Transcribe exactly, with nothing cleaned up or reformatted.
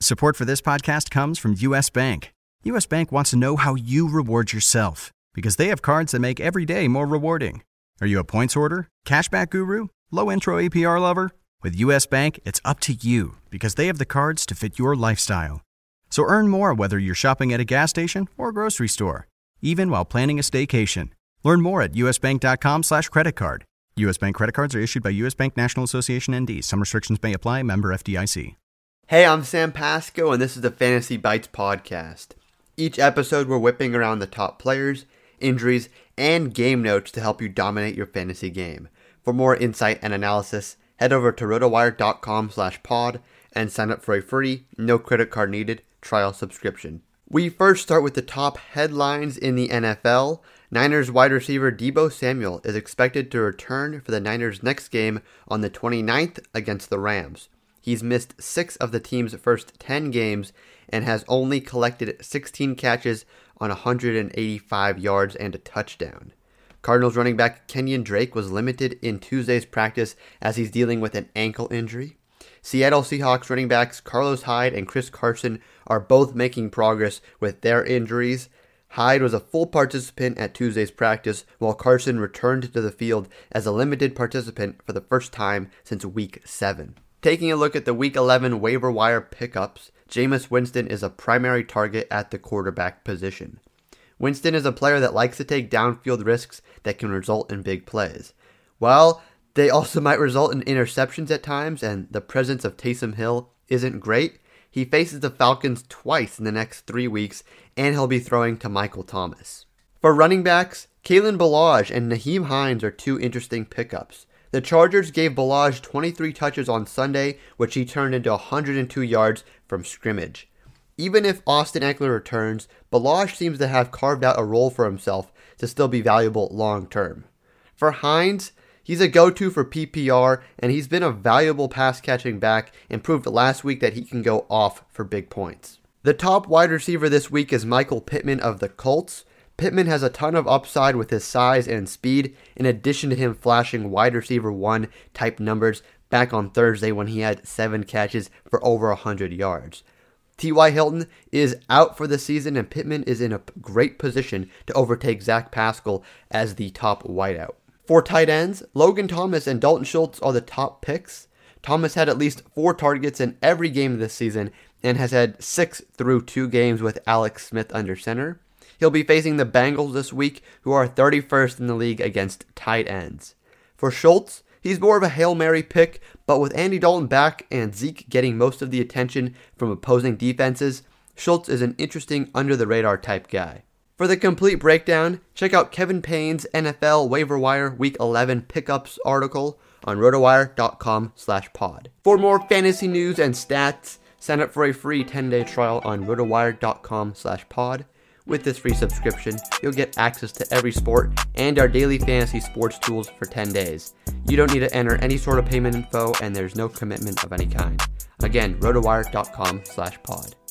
Support for this podcast comes from U S. Bank. U S. Bank wants to know how you reward yourself because they have cards that make every day more rewarding. Are you a points hoarder, cashback guru, low intro A P R lover? With U S. Bank, it's up to you because they have the cards to fit your lifestyle. So earn more whether you're shopping at a gas station or grocery store, even while planning a staycation. Learn more at usbank.com slash credit card. U S. Bank credit cards are issued by U S. Bank National Association N D. Some restrictions may apply. Member F D I C. Hey, I'm Sam Pasco, and this is the Fantasy Bites podcast. Each episode, we're whipping around the top players, injuries, and game notes to help you dominate your fantasy game. For more insight and analysis, head over to rotowire.com slash pod and sign up for a free, no credit card needed, trial subscription. We first start with the top headlines in the N F L. Niners wide receiver Deebo Samuel is expected to return for the Niners' next game on the twenty-ninth against the Rams. He's missed six of the team's first ten games and has only collected sixteen catches on one hundred eighty-five yards and a touchdown. Cardinals running back Kenyon Drake was limited in Tuesday's practice as he's dealing with an ankle injury. Seattle Seahawks running backs Carlos Hyde and Chris Carson are both making progress with their injuries. Hyde was a full participant at Tuesday's practice, while Carson returned to the field as a limited participant for the first time since Week seven. Taking a look at the Week eleven waiver wire pickups, Jameis Winston is a primary target at the quarterback position. Winston is a player that likes to take downfield risks that can result in big plays. While they also might result in interceptions at times, and the presence of Taysom Hill isn't great, he faces the Falcons twice in the next three weeks, and he'll be throwing to Michael Thomas. For running backs, Kalen Ballage and Nyheim Hines are two interesting pickups. The Chargers gave Ballage twenty-three touches on Sunday, which he turned into one hundred two yards from scrimmage. Even if Austin Eckler returns, Ballage seems to have carved out a role for himself to still be valuable long term. For Hines, he's a go-to for P P R, and he's been a valuable pass-catching back and proved last week that he can go off for big points. The top wide receiver this week is Michael Pittman of the Colts. Pittman has a ton of upside with his size and speed, in addition to him flashing wide receiver one type numbers back on Thursday when he had seven catches for over one hundred yards. T Y. Hilton is out for the season, and Pittman is in a great position to overtake Zach Pascal as the top wideout. For tight ends, Logan Thomas and Dalton Schultz are the top picks. Thomas had at least four targets in every game this season and has had six through two games with Alex Smith under center. He'll be facing the Bengals this week, who are thirty-first in the league against tight ends. For Schultz, he's more of a Hail Mary pick, but with Andy Dalton back and Zeke getting most of the attention from opposing defenses, Schultz is an interesting under-the-radar type guy. For the complete breakdown, check out Kevin Payne's N F L Waiver Wire Week eleven Pickups article on rotowire.com slash pod. For more fantasy news and stats, sign up for a free ten-day trial on rotowire.com slash pod. With this free subscription, you'll get access to every sport and our daily fantasy sports tools for ten days. You don't need to enter any sort of payment info, and there's no commitment of any kind. Again, rotowire.com slash pod.